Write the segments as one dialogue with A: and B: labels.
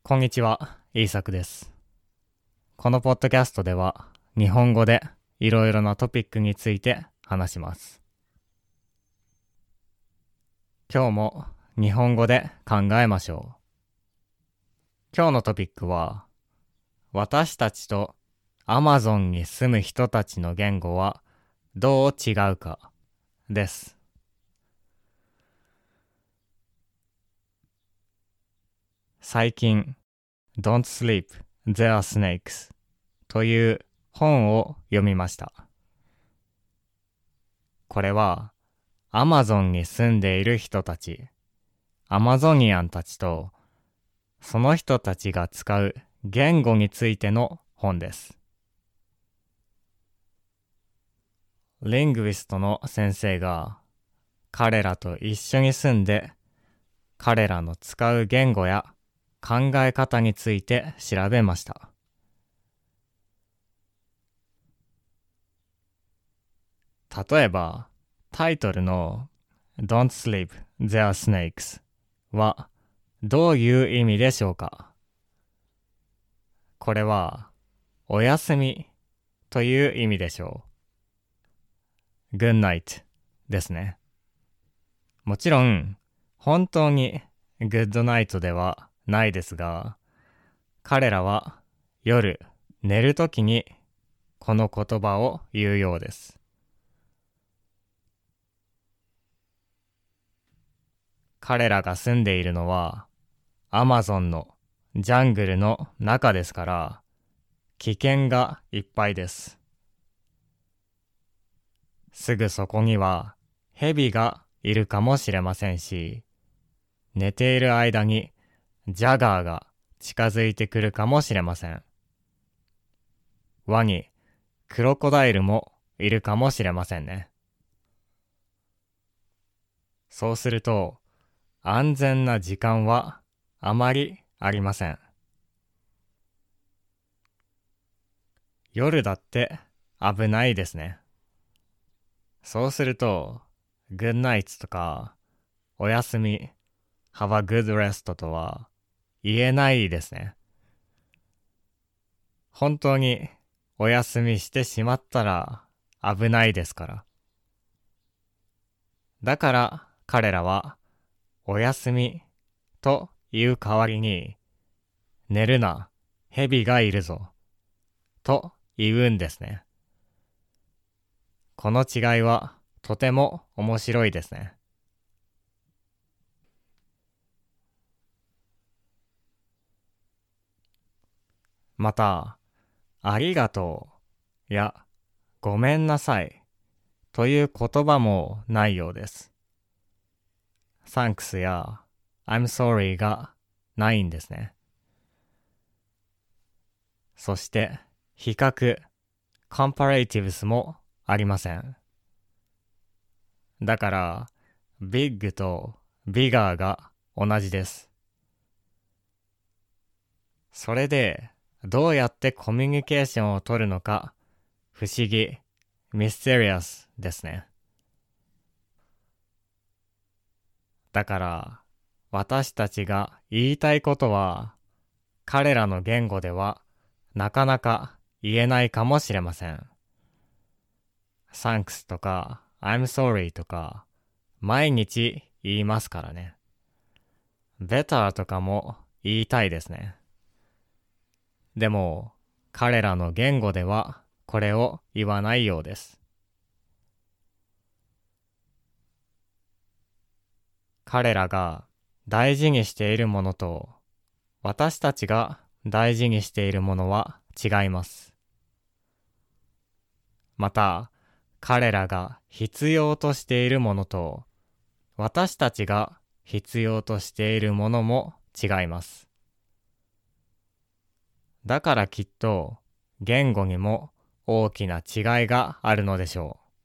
A: こんにちは、イーサクです。このポッドキャストでは、日本語でいろいろなトピックについて話します。今日も日本語で考えましょう。今日のトピックは、私たちとアマゾンに住む人たちの言語はどう違うかです。最近、Don't Sleep, There are Snakes という本を読みました。これはアマゾンに住んでいる人たち、アマゾニアンたちとその人たちが使う言語についての本です。リングウィストの先生が彼らと一緒に住んで彼らの使う言語や考え方について調べました。例えばタイトルの Don't Sleep, There are Snakes はどういう意味でしょうか。これはおやすみという意味でしょう。Good night ですね。もちろん本当に Good night ではないですが、彼らは夜寝るときにこの言葉を言うようです。彼らが住んでいるのはアマゾンのジャングルの中ですから危険がいっぱいです。すぐそこには蛇がいるかもしれませんし、寝ている間にジャガーが近づいてくるかもしれません。ワニ、クロコダイルもいるかもしれませんね。そうすると、安全な時間はあまりありません。夜だって危ないですね。そうすると、Good night とか、おやすみ、Have a good rest とは言えないですね。本当にお休みしてしまったら危ないですから。だから彼らはおやすみという代わりに寝るな、蛇がいるぞと言うんですね。この違いはとても面白いですね。また、ありがとうやごめんなさいという言葉もないようです。Thanks や I'm sorry がないんですね。そして比較 comparatives もありません。だからbig と bigger が同じです。それでどうやってコミュニケーションを取るのか不思議 mysterious ですね。だから私たちが言いたいことは彼らの言語ではなかなか言えないかもしれません。Thanks とか I'm sorry とか毎日言いますからね。Better とかも言いたいですね。でも彼らの言語ではこれを言わないようです。彼らが大事にしているものと私たちが大事にしているものは違います。また、彼らが必要としているものと私たちが必要としているものも違います。だからきっと言語にも大きな違いがあるのでしょう。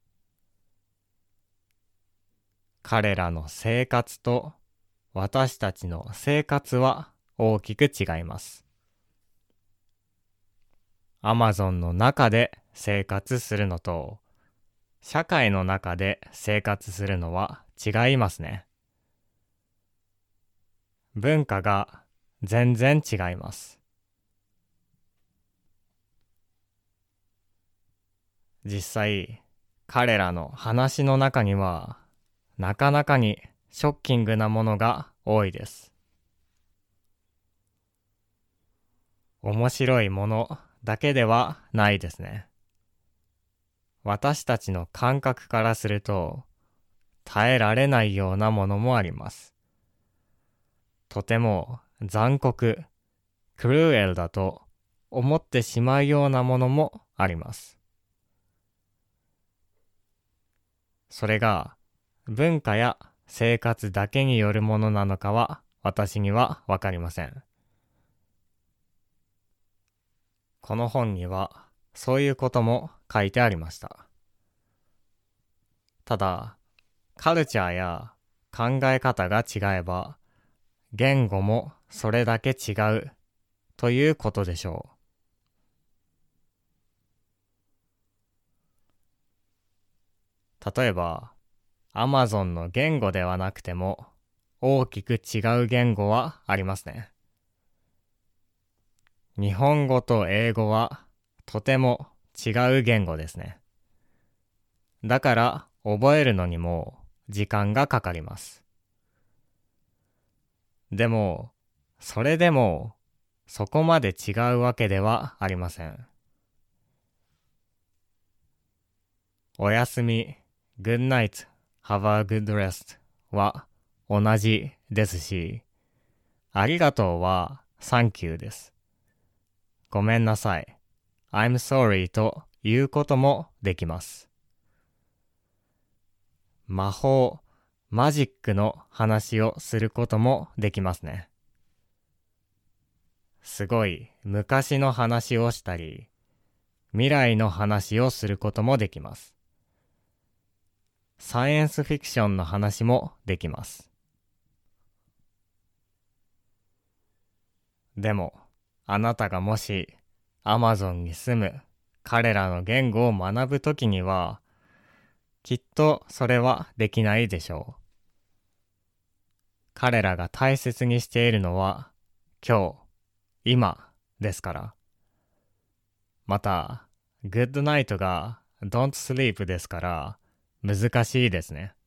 A: 彼らの生活と私たちの生活は大きく違います。アマゾンの中で生活するのと社会の中で生活するのは違いますね。文化が全然違います。実際、彼らの話の中には、なかなかにショッキングなものが多いです。面白いものだけではないですね。私たちの感覚からすると、耐えられないようなものもあります。とても残酷、クルーエルだと思ってしまうようなものもあります。それが文化や生活だけによるものなのかは私にはわかりません。この本にはそういうことも書いてありました。ただ、カルチャーや考え方が違えば、言語もそれだけ違うということでしょう。例えば、アマゾンの言語ではなくても大きく違う言語はありますね。日本語と英語はとても違う言語ですね。だから覚えるのにも時間がかかります。でも、それでもそこまで違うわけではありません。おやすみ、Good night, have a good rest は同じですし、ありがとうは Thank you です。ごめんなさい、I'm sorry ということもできます。魔法、マジックの話をすることもできますね。すごい昔の話をしたり、未来の話をすることもできます。サイエンスフィクションの話もできます。でも、あなたがもしアマゾンに住む彼らの言語を学ぶときには、きっとそれはできないでしょう。彼らが大切にしているのは今日、今ですから。また、Good night が Don't sleep ですから難しいですね。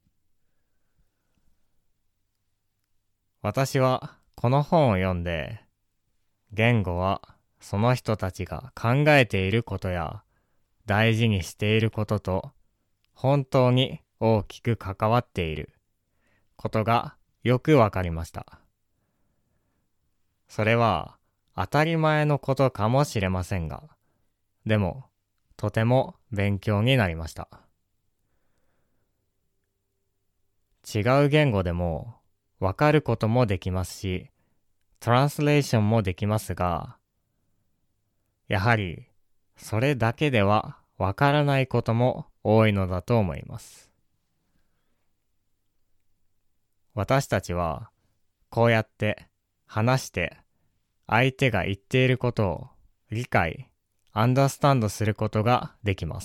A: 私はこの本を読んで、言語はその人たちが考えていることや大事にしていることと本当に大きく関わっていることがよくわかりました。それは当たり前のことかもしれませんが、でもとても勉強になりました。違う言語でもわかることもできますし、トランスレーションもできますが、やはりそれだけではわからないことも多いのだと思います。私たちはこうやって話して相手が言っていることを理解、アンダースタンドすることができます。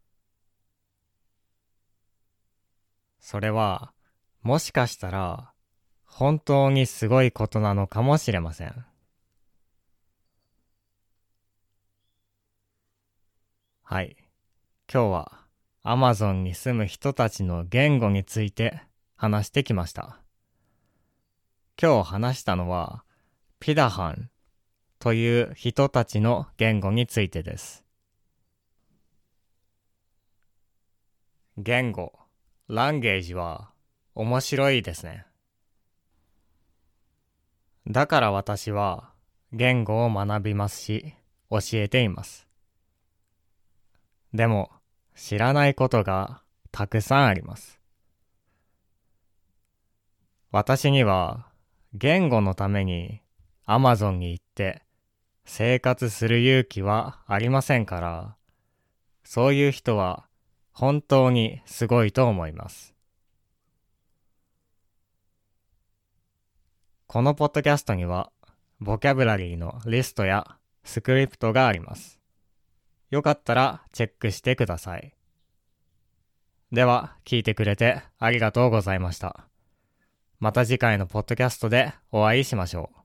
A: それはもしかしたら本当にすごいことなのかもしれません。はい。今日は Amazon に住む人たちの言語について話してきました。今日話したのはピダハンという人たちの言語についてです。言語、ランゲージは面白いですね。だから私は言語を学びますし、教えています。でも、知らないことがたくさんあります。私には言語のために Amazon に行って生活する勇気はありませんから、そういう人は本当にすごいと思います。このポッドキャストにはボキャブラリーのリストやスクリプトがあります。よかったらチェックしてください。では、聞いてくれてありがとうございました。また次回のポッドキャストでお会いしましょう。